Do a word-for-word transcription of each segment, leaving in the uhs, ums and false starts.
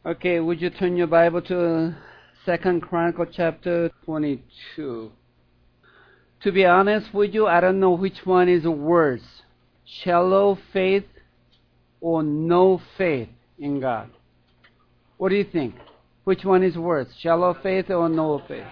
Okay, would you turn your Bible to Second Chronicle chapter twenty-two? To be honest with you, I don't know which one is worse, shallow faith or no faith in God. What do you think? Which one is worse, shallow faith or no faith?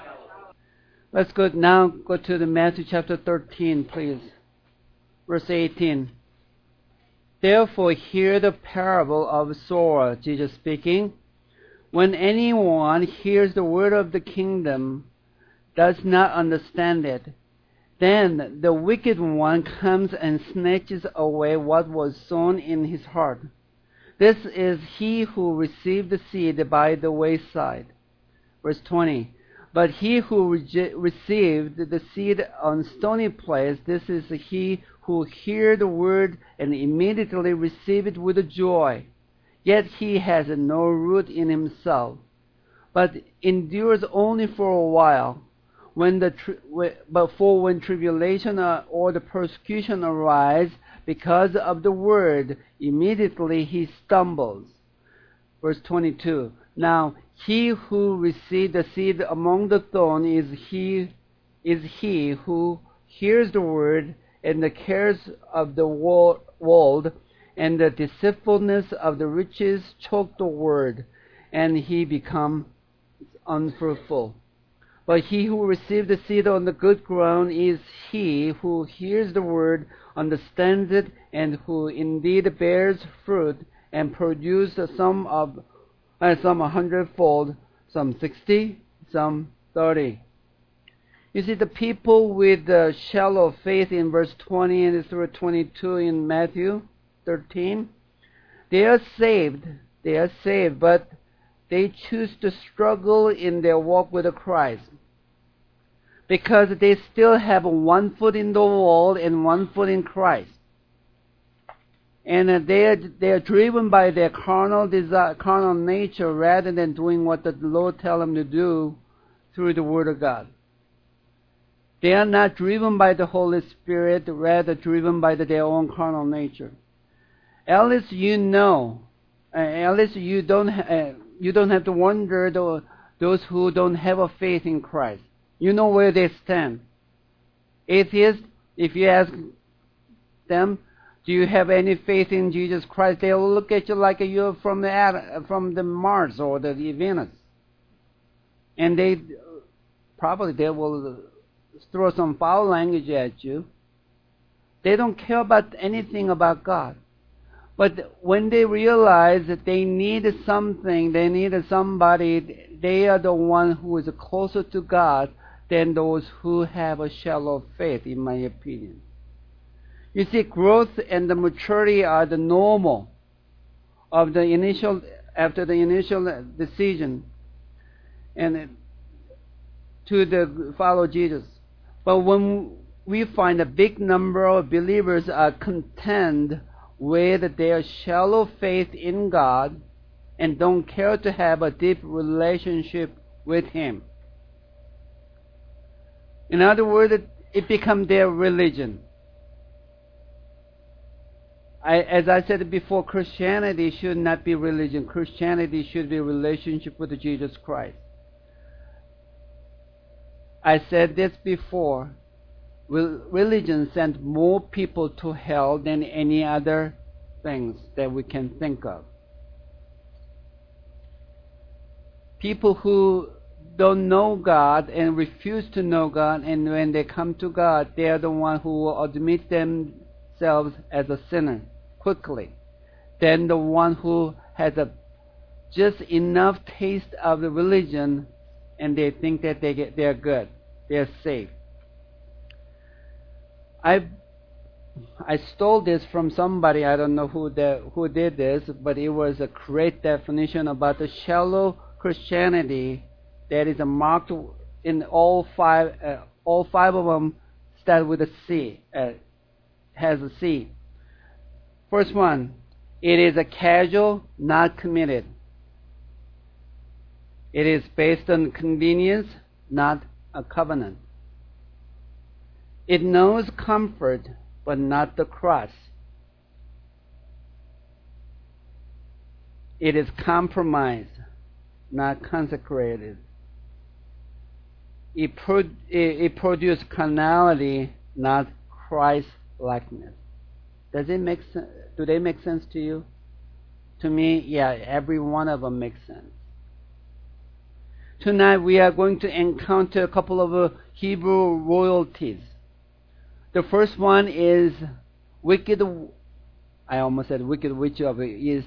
Let's go now. Go to the Matthew chapter thirteen, please, verse eighteen. Therefore, hear the parable of sower, Jesus speaking. When anyone hears the word of the kingdom, does not understand it, then the wicked one comes and snatches away what was sown in his heart. This is he who received the seed by the wayside. Verse twenty. But he who re- received the seed on stony place, this is he who hears the word and immediately receives it with joy. Yet he has no root in himself, but endures only for a while. When the tri- but for when tribulation or the persecution arise because of the word, immediately he stumbles. Verse twenty-two. Now he who received the seed among the thorns is he is he who hears the word, and the cares of the world and the deceitfulness of the riches choke the word, and he becomes unfruitful. But he who received the seed on the good ground is he who hears the word, understands it, and who indeed bears fruit, and produces some of uh, some a hundredfold, some sixty, some thirty. You see, the people with the shallow faith in verse twenty and through twenty-two in Matthew thirteen, they are saved. They are saved, but they choose to struggle in their walk with Christ because they still have one foot in the world and one foot in Christ. And they are, they are driven by their carnal desire, carnal nature rather than doing what the Lord tells them to do through the Word of God. They are not driven by the Holy Spirit, rather driven by the, their own carnal nature. At least you know, uh, at least you don't, uh, you don't have to wonder the, those who don't have a faith in Christ. You know where they stand. Atheists, if you ask them, do you have any faith in Jesus Christ? They'll look at you like you're from the from the Mars or the Venus, and they probably they will throw some foul language at you. They don't care about anything about God. But when they realize that they need something, they need somebody, they are the one who is closer to God than those who have a shallow faith, in my opinion. You see, growth and the maturity are the normal of the initial, after the initial decision and to the follow Jesus. But when we find a big number of believers are content with their shallow faith in God and don't care to have a deep relationship with Him. In other words, it, it becomes their religion. I, as I said before, Christianity should not be religion. Christianity should be a relationship with Jesus Christ. I said this before. Religion sends more people to hell than any other things that we can think of. People who don't know God and refuse to know God, and when they come to God, they are the ones who will admit themselves as a sinner quickly. Then the one who has a just enough taste of the religion, and they think that they get they're good, they're safe. I I stole this from somebody. I don't know who the, who did this, but it was a great definition about the shallow Christianity that is marked in all five. Uh, all five of them start with a C. Uh, has a C. First one, it is a casual, not committed. It is based on convenience, not a covenant. It knows comfort, but not the cross. It is compromised, not consecrated. It, pro- it, it produced carnality, not Christ-likeness. Does it make sense? Do they make sense to you? To me, yeah, every one of them makes sense. Tonight we are going to encounter a couple of uh, Hebrew royalties. The first one is wicked, I almost said wicked witch of the east.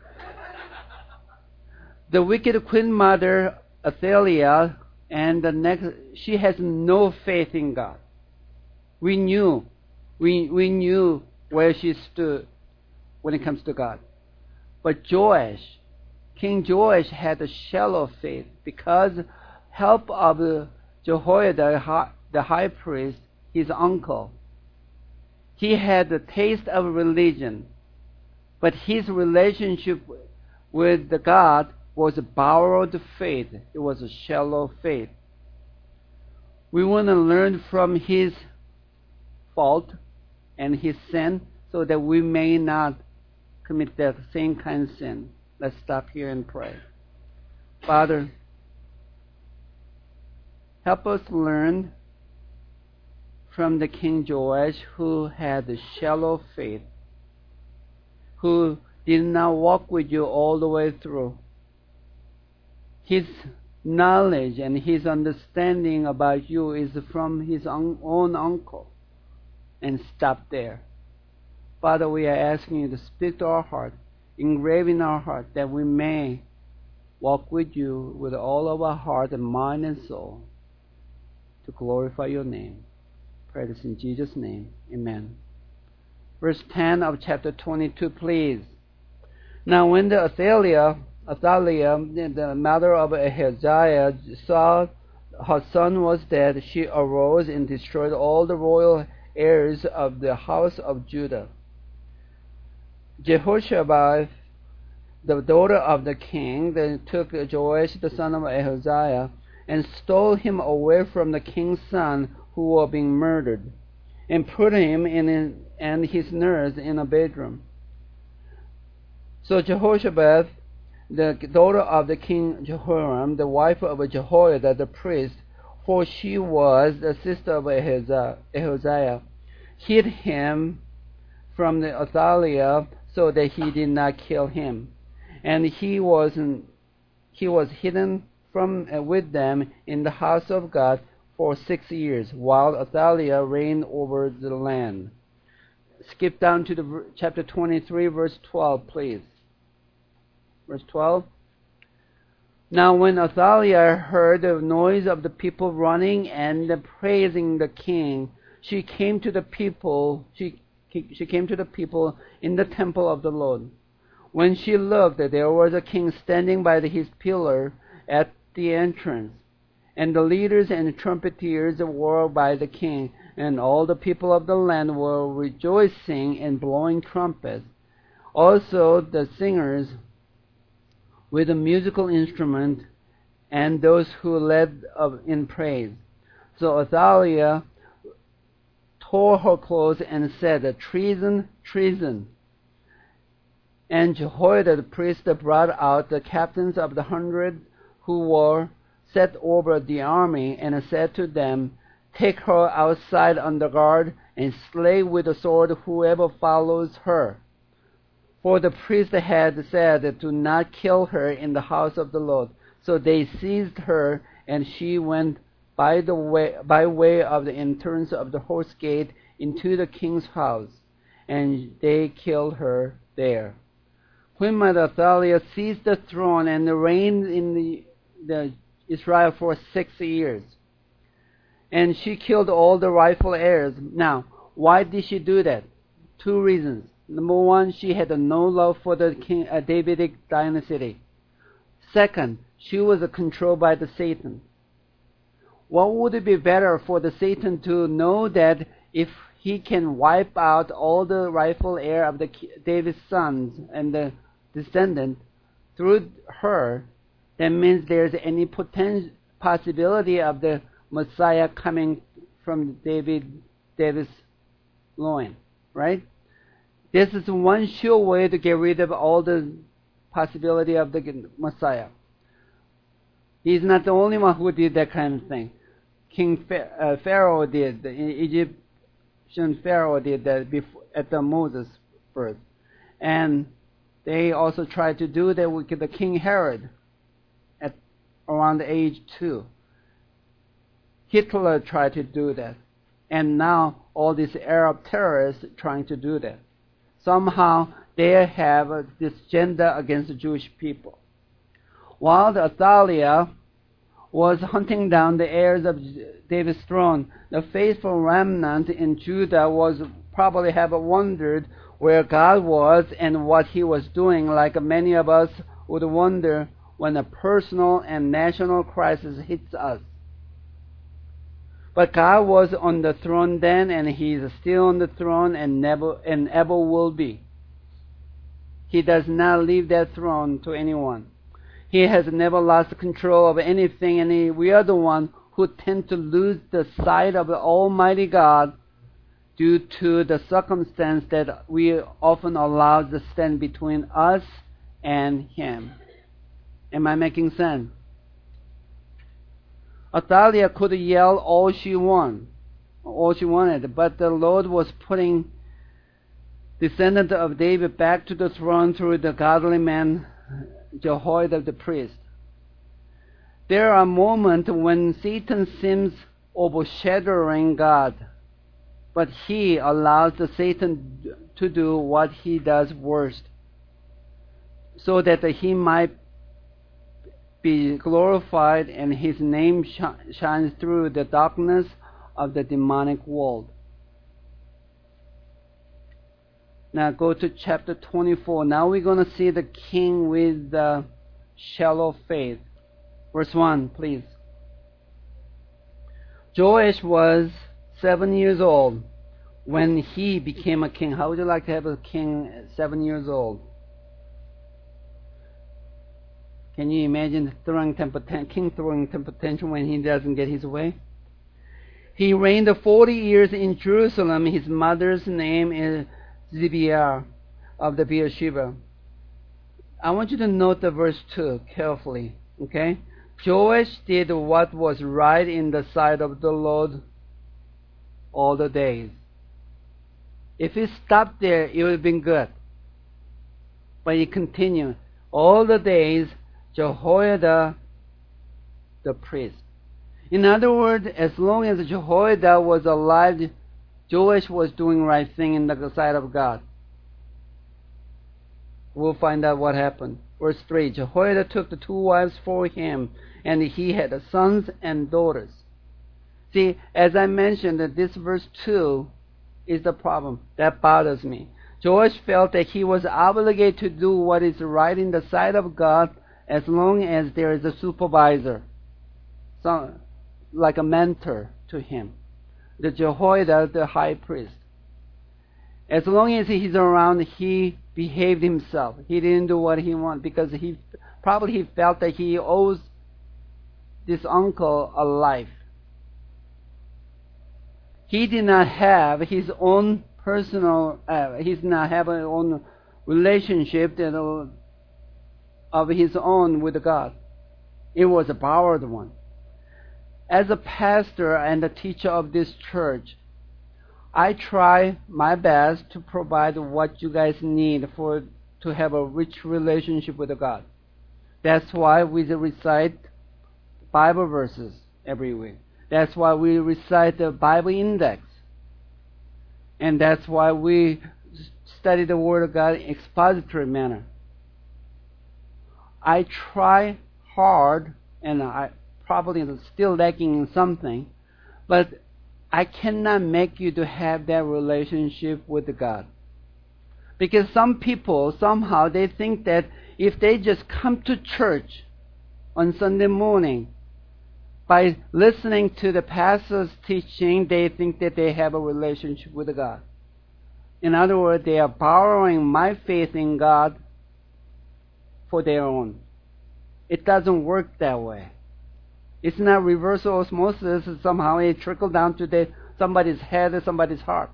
The wicked queen mother Athaliah, and the next, she has no faith in God. We knew, we, we knew where she stood when it comes to God. But Joash, King Joash had a shallow faith because help of Jehoiada, the high priest, his uncle. He had the taste of religion, but his relationship with the God was a borrowed faith. It was a shallow faith. We want to learn from his fault and his sin so that we may not commit that same kind of sin. Let's stop here and pray. Father, help us learn from the King Joash, who had a shallow faith, who did not walk with you all the way through. His knowledge and his understanding about you is from his own uncle, and stop there. Father, we are asking you to speak to our heart, engrave in our heart, that we may walk with you with all of our heart and mind and soul to glorify your name. Pray this in Jesus' name. Amen. Verse ten of chapter twenty-two, please. Now when the Athaliah, Athaliah, the mother of Ahaziah, saw her son was dead, she arose and destroyed all the royal heirs of the house of Judah. Jehoshabeath, the daughter of the king, then took Joash, the son of Ahaziah, and stole him away from the king's son who were being murdered, and put him in, and his nurse in a bedroom. So Jehoshabeath, the daughter of the king Jehoram, the wife of Jehoiada the priest, for she was the sister of Ahaziah, hid him from the Athaliah so that he did not kill him. And he was he was hidden from uh, with them in the house of God for six years, while Athaliah reigned over the land. Skip down to the chapter twenty-three, verse twelve, please. Verse twelve. Now when Athaliah heard the noise of the people running and praising the king, she came to the people. She she came to the people in the temple of the Lord. When she looked, there was a king standing by his pillar at the entrance, and the leaders and trumpeters were by the king, and all the people of the land were rejoicing and blowing trumpets. Also the singers with a musical instrument, and those who led in praise. So Athaliah tore her clothes and said, "Treason, treason." And Jehoiada the priest brought out the captains of the hundred who were set over the army, and said to them, "Take her outside under guard, and slay with the sword whoever follows her." For the priest had said, "Do not kill her in the house of the Lord." So they seized her, and she went by the way by way of the entrance of the horse gate into the king's house, and they killed her there. Queen Mother Athaliah seized the throne and reigned in the, the Israel for six years. And she killed all the rightful heirs. Now, why did she do that? Two reasons. Number one, she had no love for the King, uh, Davidic dynasty. Second, she was uh, controlled by the Satan. What would it be better for the Satan to know that if he can wipe out all the rightful heir of the David's sons and the descendant through her, that means there's any potential possibility of the Messiah coming from David, David's loin, right? This is one sure way to get rid of all the possibility of the Messiah. He's not the only one who did that kind of thing. King Pharaoh did, the Egyptian Pharaoh did that before, at the Moses' birth. And they also tried to do that with the King Herod at around the age two. Hitler tried to do that. And now all these Arab terrorists trying to do that. Somehow they have this agenda against the Jewish people. While the Athaliah was hunting down the heirs of David's throne, the faithful remnant in Judah was probably have wondered where God was and what He was doing, like many of us would wonder when a personal and national crisis hits us. But God was on the throne then, and He is still on the throne and never and ever will be. He does not leave that throne to anyone. He has never lost control of anything, and we are the one who tend to lose the sight of the Almighty God due to the circumstance that we often allow to stand between us and Him. Am I making sense? Athaliah could yell all she wanted, all she wanted, but the Lord was putting descendant of David back to the throne through the godly man Jehoiada the priest. There are moments when Satan seems overshadowing God, but he allows the Satan to do what he does worst, so that he might be glorified and His name sh- shines through the darkness of the demonic world. Now go to chapter twenty-four. Now we're going to see the king with the shallow faith. Verse one, please. Joash was seven years old when he became a king. How would you like to have a king at seven years old? Can you imagine throwing temper tan- king throwing temper tantrum when he doesn't get his way? He reigned forty years in Jerusalem. His mother's name is Zibiah of the Beersheba. I want you to note the verse two carefully. Okay? Joash did what was right in the sight of the Lord all the days. If he stopped there, it would have been good. But he continued. All the days, Jehoiada the priest. In other words, as long as Jehoiada was alive, Joash was doing right thing in the sight of God. We'll find out what happened. Verse three, Jehoiada took the two wives for him, and he had sons and daughters. See, as I mentioned, that this verse two is the problem. That bothers me. Joash felt that he was obligated to do what is right in the sight of God as long as there is a supervisor, some, like a mentor to him. The Jehoiada, the high priest. As long as he's around, he behaved himself. He didn't do what he wanted because he probably he felt that he owes this uncle a life. He did not have his own personal, uh, he did not have his own relationship that, uh, of his own with God. It was a borrowed one. As a pastor and a teacher of this church, I try my best to provide what you guys need for to have a rich relationship with God. That's why we recite Bible verses every week. That's why we recite the Bible index. And that's why we study the Word of God in expository manner. I try hard, and I probably am still lacking in something, but I cannot make you to have that relationship with God. Because some people, somehow, they think that if they just come to church on Sunday morning, by listening to the pastor's teaching, they think that they have a relationship with God. In other words, they are borrowing my faith in God for their own. It doesn't work that way. It's not reverse osmosis. Somehow it trickles down to the, somebody's head or somebody's heart.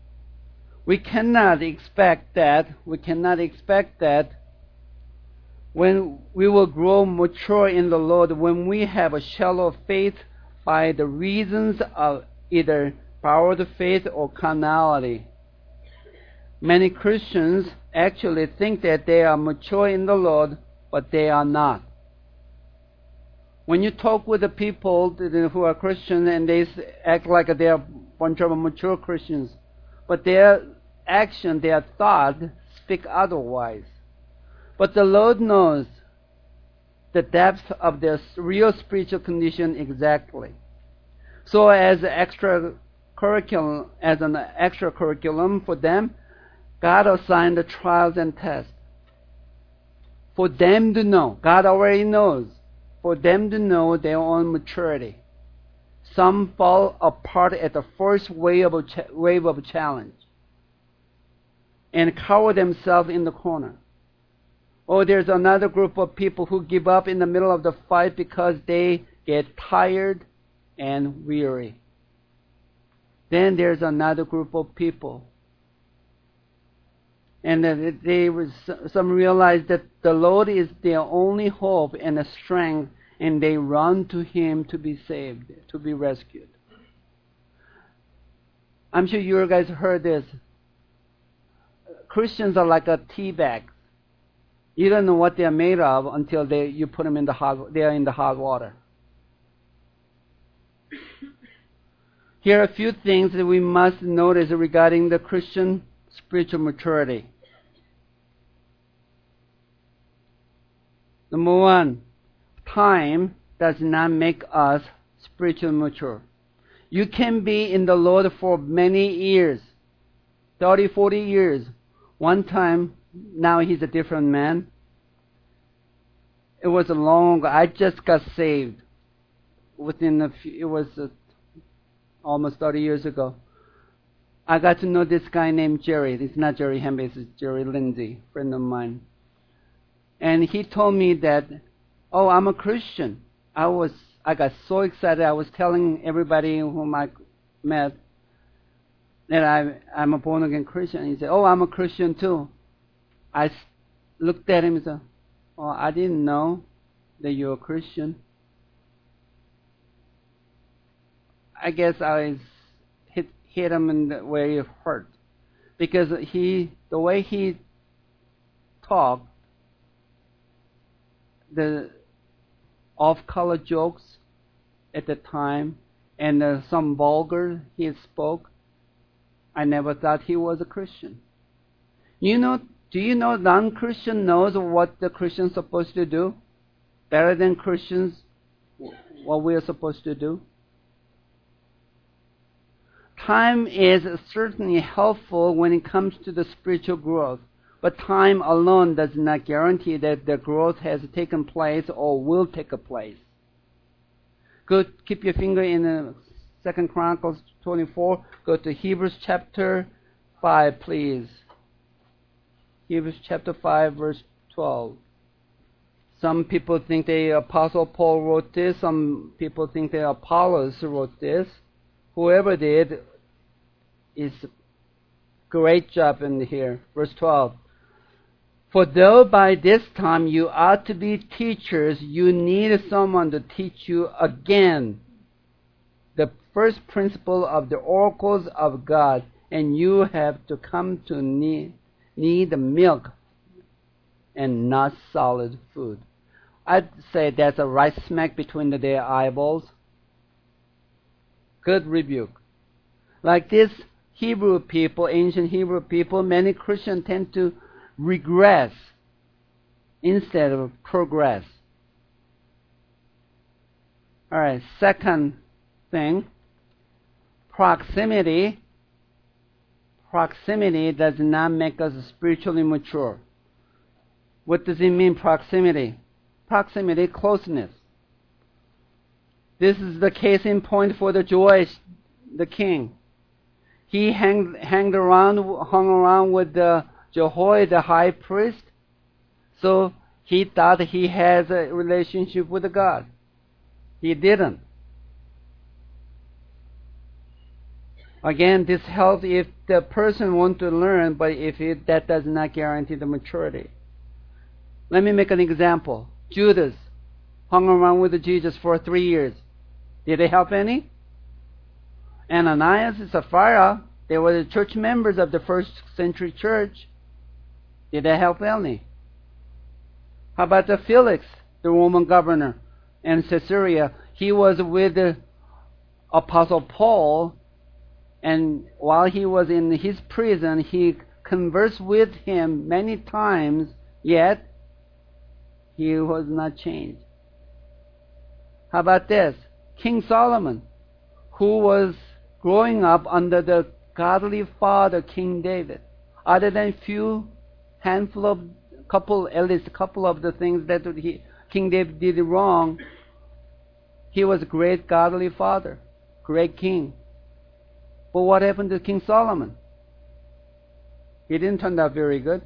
We cannot expect that. We cannot expect that When we will grow mature in the Lord, when we have a shallow faith by the reasons of either borrowed faith or carnality. Many Christians actually think that they are mature in the Lord, but they are not. When you talk with the people who are Christians and they act like they are a bunch of mature Christians, but their action, their thought speak otherwise. But the Lord knows the depth of their real spiritual condition exactly. So as extra curriculum, as an extra curriculum for them, God assigned the trials and tests for them to know. God already knows. For them to know their own maturity. Some fall apart at the first wave of, ch- wave of challenge and cower themselves in the corner. Or there's another group of people who give up in the middle of the fight because they get tired and weary. Then there's another group of people. And they some realize that the Lord is their only hope and a strength, and they run to Him to be saved, to be rescued. I'm sure you guys heard this. Christians are like a tea bag. You don't know what they are made of until they you put them in the hot. They are in the hot water. Here are a few things that we must notice regarding the Christian spiritual maturity. Number one, time does not make us spiritually mature. You can be in the Lord for many years, thirty, forty years. One time, now he's a different man. It was a long, I just got saved. Within a few, it was uh, almost thirty years ago. I got to know this guy named Jerry. It's not Jerry Hembe, it's Jerry Lindsay, friend of mine. And he told me that, oh, I'm a Christian. I was, I got so excited. I was telling everybody whom I met that I, I'm a born-again Christian. He said, oh, I'm a Christian too. I looked at him and said, oh, I didn't know that you're a Christian. I guess I hit hit him in the where he hurt, because he the way he talked, the off-color jokes at the time, and uh, some vulgar he spoke. I never thought he was a Christian. You know, do you know non-Christian knows what the Christian's supposed to do better than Christians what we are supposed to do? Time is certainly helpful when it comes to the spiritual growth, but time alone does not guarantee that the growth has taken place or will take place. Go, keep your finger in the Second Chronicles twenty-four. Go to Hebrews chapter five, please. Hebrews chapter five, verse twelve. Some people think the Apostle Paul wrote this. Some people think that Apollos wrote this. Whoever did is great job in here. Verse twelve. For though by this time you ought to be teachers, you need someone to teach you again the first principle of the oracles of God, and you have to come to need, need the milk and not solid food. I'd say that's a right smack between their eyeballs. Good rebuke. Like this Hebrew people, ancient Hebrew people, many Christians tend to regress instead of progress. All right, second thing, proximity. Proximity does not make us spiritually mature. What does it mean, proximity? Proximity, closeness. This is the case in point for the Joash, the king. He hang, hanged around, hung around with the Jehoiada, the high priest, so he thought he has a relationship with God. He didn't. Again, this helps if the person wants to learn, but if it, that does not guarantee the maturity. Let me make an example. Judas hung around with Jesus for three years. Did they help any? Ananias and Sapphira, they were the church members of the first century church. Did they help any? How about the Felix, the Roman governor in Caesarea? He was with the Apostle Paul, and while he was in his prison, he conversed with him many times, yet he was not changed. How about this? King Solomon, who was growing up under the godly father, King David. Other than few handful of couple, at least a couple of the things that he, King David did wrong, he was a great godly father, great king. But what happened to King Solomon? He didn't turn out very good.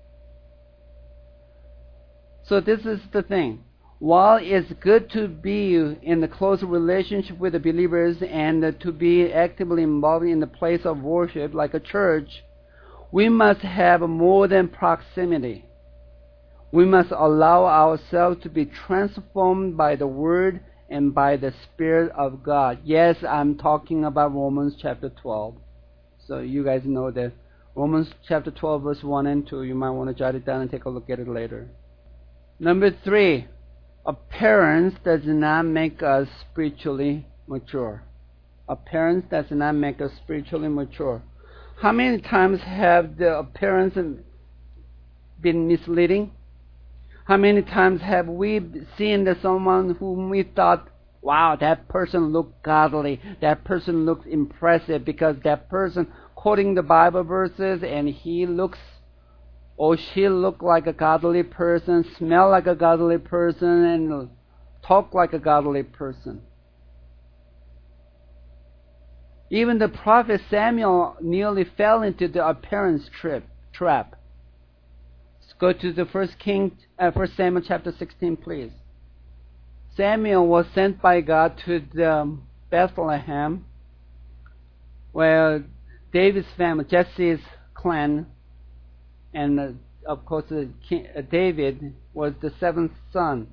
So this is the thing. While it's good to be in a close relationship with the believers and to be actively involved in the place of worship like a church, we must have more than proximity. We must allow ourselves to be transformed by the Word and by the Spirit of God. Yes, I'm talking about Romans chapter twelve. So you guys know that Romans chapter twelve, verse one and two. You might want to jot it down and take a look at it later. Number three, appearance does not make us spiritually mature. Appearance does not make us spiritually mature. How many times have the appearance been misleading? How many times have we seen that someone whom we thought, wow, that person looked godly, that person looks impressive because that person quoting the Bible verses and he looks or she look like a godly person, smell like a godly person, and talk like a godly person. Even the prophet Samuel nearly fell into the appearance trip, trap. Let's go to the first King, uh, First Samuel chapter sixteen, please. Samuel was sent by God to the Bethlehem, where David's family, Jesse's clan, and uh, of course uh, King, uh, David was the seventh son.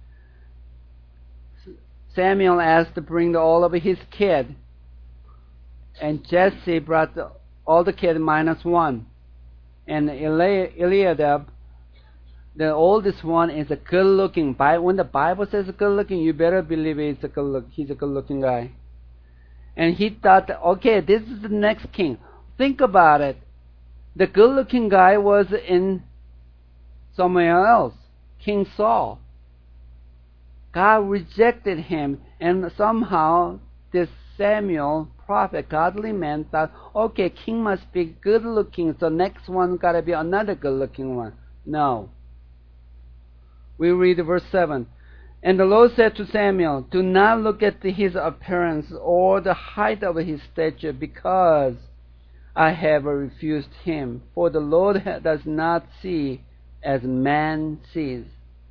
Samuel asked to bring the, all of his kid, and Jesse brought the, all the kid minus one. And Eli, Eliab, the oldest one, is a good-looking. When the Bible says good-looking, you better believe it's a good look. He's a good-looking guy. And he thought, okay, this is the next king. Think about it. The good-looking guy was in somewhere else, King Saul. God rejected him, and somehow this Samuel, prophet, godly man, thought, okay, king must be good-looking, so next one got to be another good-looking one. No. We read verse seven. And the Lord said to Samuel, do not look at his appearance or the height of his stature, because I have refused him. For the Lord does not see as man sees.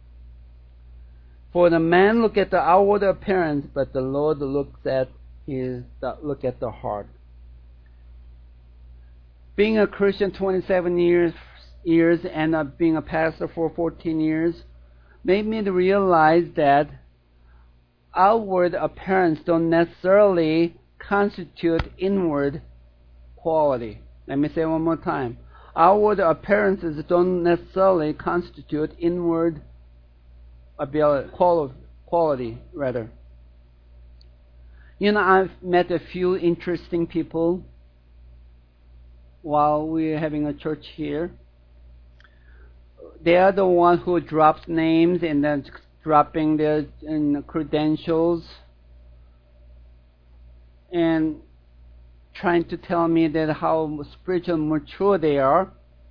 For the man look at the outward appearance, but the Lord looks at his look at the heart. Being a Christian twenty-seven years years and uh, being a pastor for fourteen years made me realize that outward appearance don't necessarily constitute inward quality. Let me say one more time. Outward appearances don't necessarily constitute inward ability, quality, rather. You know, I've met a few interesting people while we're having a church here. They are the one who drops names and then dropping their in credentials and trying to tell me that how spiritually mature they are.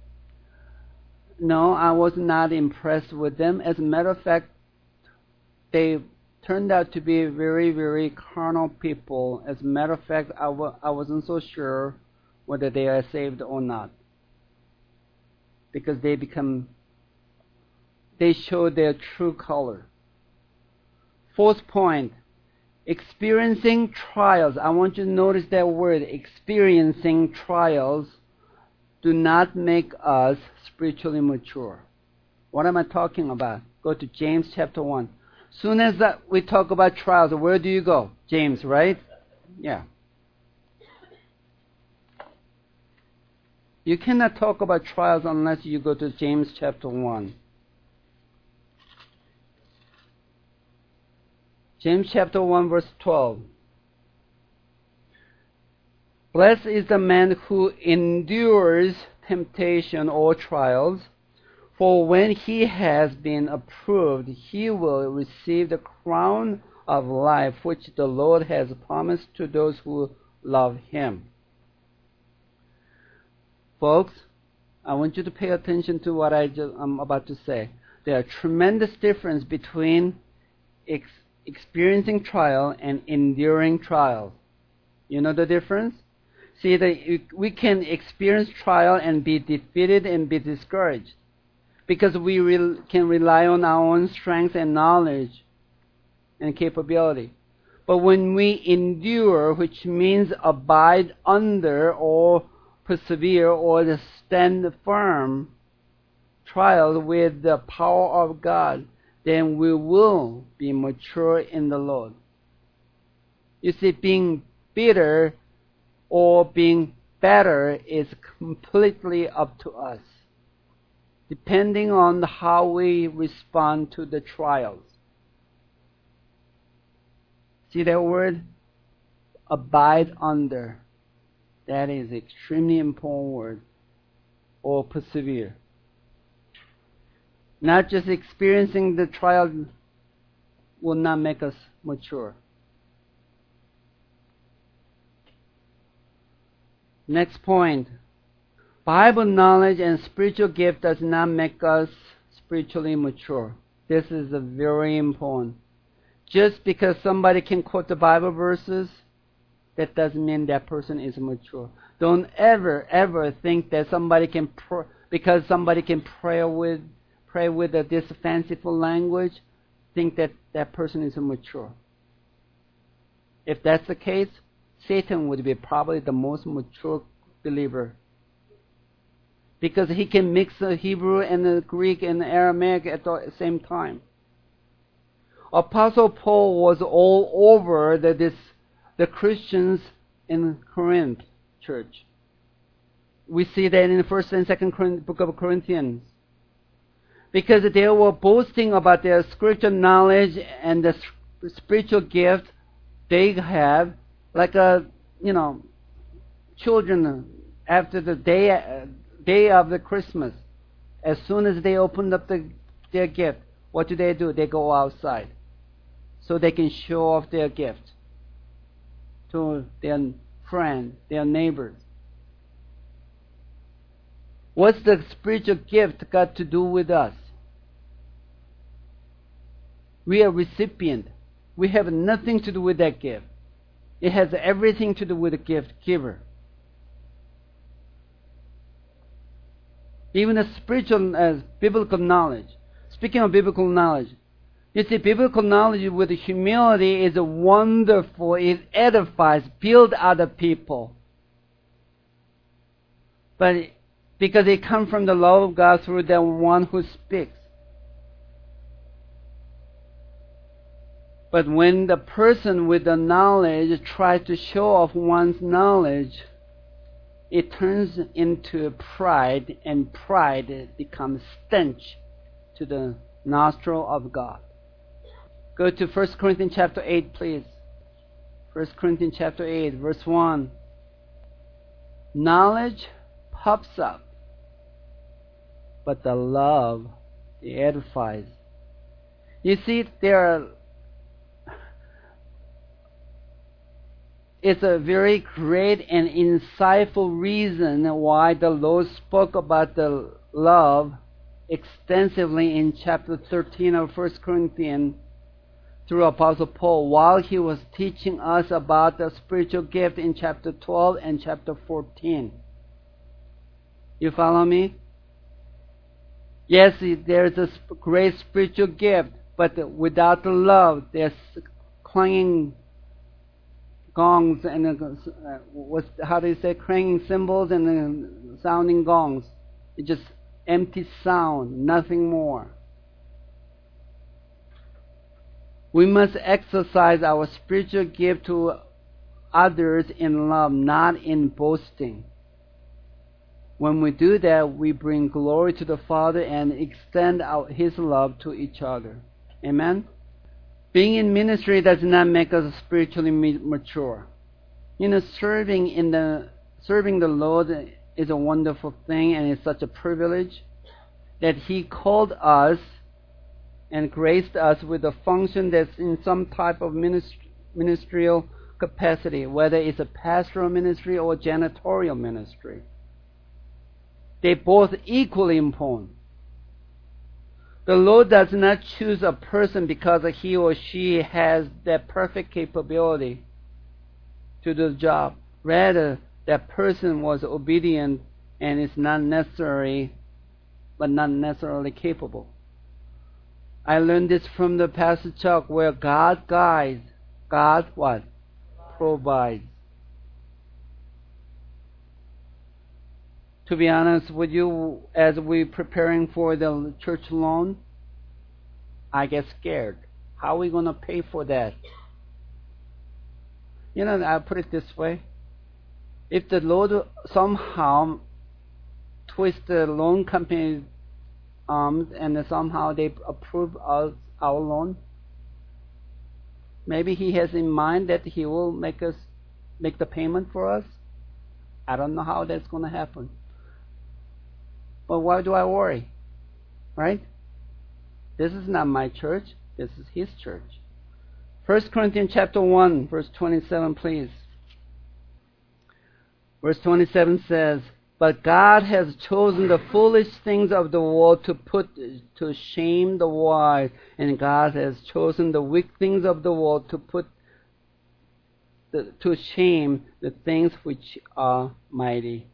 No, I was not impressed with them. As a matter of fact, they turned out to be very, very carnal people. As a matter of fact, I, w- I wasn't so sure whether they are saved or not, because they become, they show their true color. Fourth point, experiencing trials. I want you to notice that word, experiencing trials, do not make us spiritually mature. What am I talking about? Go to James chapter one. Soon as that we talk about trials, where do you go? James, right? Yeah. You cannot talk about trials unless you go to James chapter one. James chapter one verse twelve. Blessed is the man who endures temptation or trials, for when he has been approved, he will receive the crown of life which the Lord has promised to those who love him. Folks, I want you to pay attention to what I just, I'm about to say. There are tremendous difference between ex- experiencing trial and enduring trials. You know the difference? See, the, we can experience trial and be defeated and be discouraged because we re- can rely on our own strength and knowledge and capability. But when we endure, which means abide under or persevere or to stand firm trial with the power of God, then we will be mature in the Lord. You see, being bitter or being better is completely up to us, depending on how we respond to the trials. See that word? Abide under. That is an extremely important word. Or persevere. Not just experiencing the trial will not make us mature. Next point. Bible knowledge and spiritual gift does not make us spiritually mature. This is a very important. Just because somebody can quote the Bible verses, that doesn't mean that person is mature. Don't ever, ever think that somebody can, pr- because somebody can pray with, pray with a, this fanciful language, think that that person is mature. If that's the case, Satan would be probably the most mature believer. Because he can mix the Hebrew and the Greek and the Aramaic at the same time. Apostle Paul was all over the, this, the Christians in Corinth church. We see that in the first and second book of Corinthians. Because they were boasting about their spiritual knowledge and the spiritual gift they have, like a, you know, children after the day uh, day of the Christmas. As soon as they opened up the, their gift, what do they do? They go outside so they can show off their gift to their friends, their neighbors. What's the spiritual gift got to do with us? We are recipient. We have nothing to do with that gift. It has everything to do with the gift giver. Even the spiritual, uh, biblical knowledge. Speaking of biblical knowledge, you see, biblical knowledge with humility is wonderful. It edifies, builds other people. But because it comes from the love of God through the one who speaks. But when the person with the knowledge tries to show off one's knowledge, it turns into pride, and pride becomes stench to the nostril of God. Go to First Corinthians chapter eight, please. First Corinthians chapter eight, verse one. Knowledge puffs up, but the love, it edifies. You see, there are it's a very great and insightful reason why the Lord spoke about the love extensively in chapter thirteen of First Corinthians through Apostle Paul, while he was teaching us about the spiritual gift in chapter twelve and chapter fourteen. You follow me? Yes, there's a great spiritual gift, but without the love, there's clanging gongs and uh, what's, how do you say, clanging cymbals and uh, sounding gongs. It just empty sound, nothing more. We must exercise our spiritual gift to others in love, not in boasting. When we do that, we bring glory to the Father and extend out His love to each other. Amen? Being in ministry does not make us spiritually mature. You know, serving in the serving the Lord is a wonderful thing, and it's such a privilege that He called us and graced us with a function that's in some type of ministry, ministerial capacity, whether it's a pastoral ministry or janitorial ministry. They're both equally important. The Lord does not choose a person because he or she has that perfect capability to do the job. Rather, that person was obedient and is not necessary, but not necessarily capable. I learned this from the Pastor Chuck, where God guides, God what? Provides. To be honest with you, as we're preparing for the church loan, I get scared. How are we going to pay for that? You know, I'll put it this way. If the Lord somehow twists the loan company's arms and somehow they approve us, our loan, maybe He has in mind that He will make us make the payment for us. I don't know how that's going to happen. But why do I worry? Right? This is not my church. This is His church. First Corinthians chapter one, verse twenty-seven, please. Verse twenty-seven says, "But God has chosen the foolish things of the world to put to shame the wise, and God has chosen the weak things of the world to put the, to shame the things which are mighty."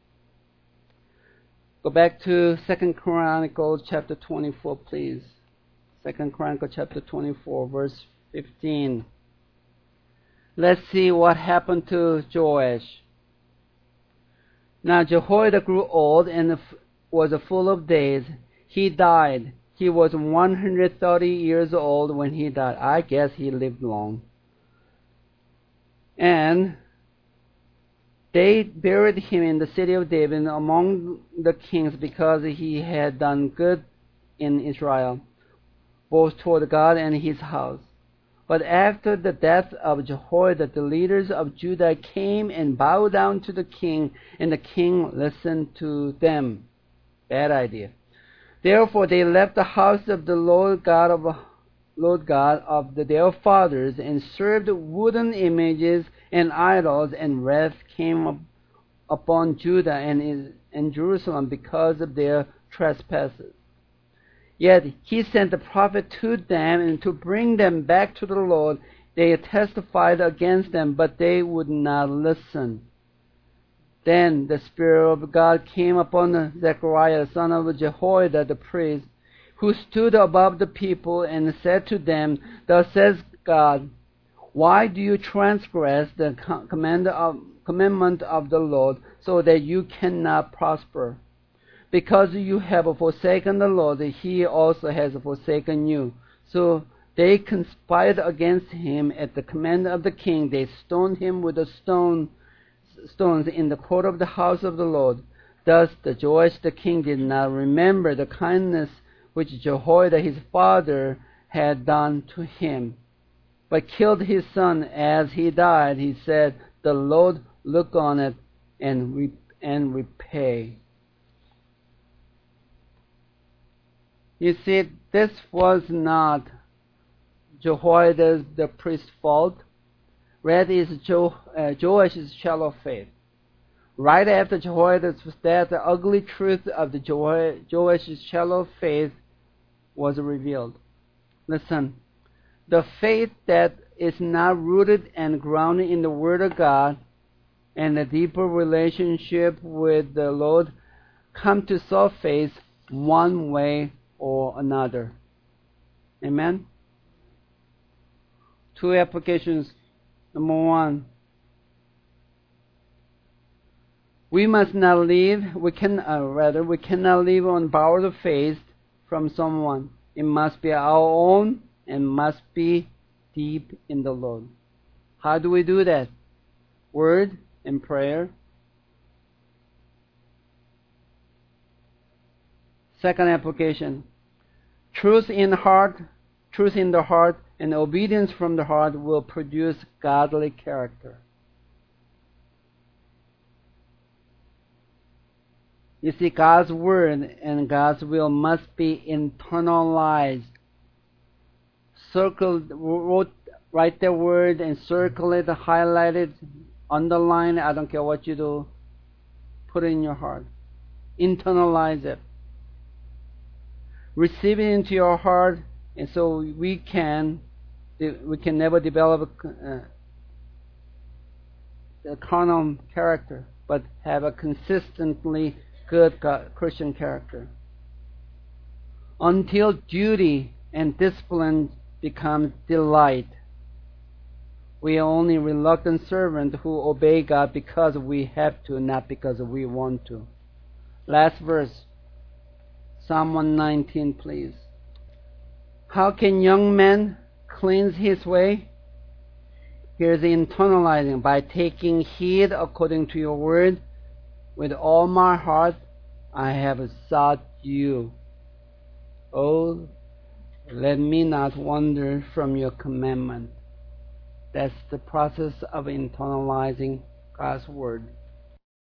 Go back to Second Chronicles chapter twenty-four, please. Second Chronicles chapter twenty-four, verse fifteen. Let's see what happened to Joash. Now Jehoiada grew old and was full of days. He died. He was one hundred thirty years old when he died. I guess he lived long. And they buried him in the city of David among the kings because he had done good in Israel, both toward God and his house. But after the death of Jehoiada, the leaders of Judah came and bowed down to the king, and the king listened to them. Bad idea. Therefore they left the house of the Lord God of Lord God of the, their fathers, and served wooden images and idols, and wrath came up upon Judah and, and Jerusalem because of their trespasses. Yet he sent the prophet to them and to bring them back to the Lord. They testified against them, but they would not listen. Then the Spirit of God came upon Zechariah, son of Jehoiada the priest, who stood above the people, and said to them, "Thus says God, why do you transgress the command of, commandment of the Lord, so that you cannot prosper? Because you have forsaken the Lord, He also has forsaken you." So they conspired against him at the command of the king. They stoned him with a stone, stones in the court of the house of the Lord. Thus the Joash the king did not remember the kindness which Jehoiada his father had done to him, but killed his son as he died. He said, "The Lord look on it and re- and repay." You see, this was not Jehoiada's the priest's fault. Rather, it's jo- uh, Joash's shallow faith. Right after Jehoiada's death, the ugly truth of the jo- Joash's shallow faith was revealed. Listen, the faith that is not rooted and grounded in the Word of God and a deeper relationship with the Lord come to surface one way or another. Amen? Two applications. Number one, We must not live, we can, uh, rather, we cannot live on borrowed faith from someone. It must be our own and must be deep in the Lord. How do we do that? Word and prayer. Second application. Truth in heart, truth in the heart, and obedience from the heart will produce godly character. You see, God's word and God's will must be internalized. Circle, wrote, write the word and circle it, highlight it, underline it. I don't care what you do. Put it in your heart. Internalize it. Receive it into your heart, and so we can we can never develop a, a carnal character, but have a consistently good Christian character. Until duty and discipline becomes delight, we are only reluctant servants who obey God because we have to, not because we want to. Last verse. Psalm one nineteen, please. How can young man cleanse his way? Here's the internalizing. By taking heed according to your word, with all my heart I have sought you. Oh, let me not wander from your commandment. That's the process of internalizing God's word.